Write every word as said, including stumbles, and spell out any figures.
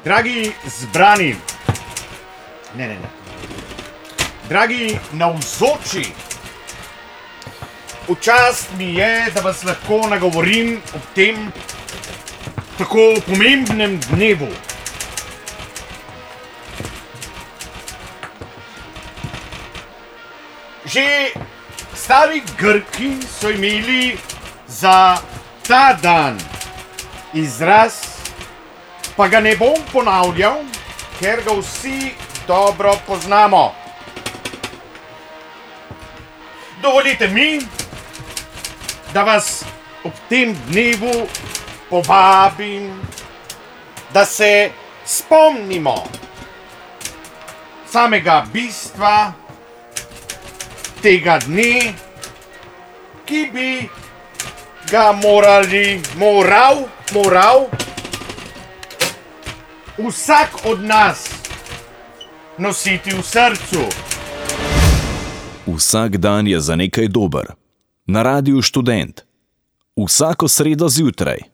Dragi zbrani, ne, ne, ne. Dragi navzoči, v čast mi je, da vas lahko nagovorim ob tem tako pomembnem dnevu. Že stari Grki so imeli za ta dan izraz, pa ga ne bom ponavljal, ker ga vsi dobro poznamo. Dovolite mi, da vas ob tem dnevu povabim, da se spomnimo samega bistva tega dne, ki bi ga morali, moral, moral vsak od nas nositi v srcu. Vsak dan je za nekaj dober. Na Radiu Študent. Vsako sredo zjutraj.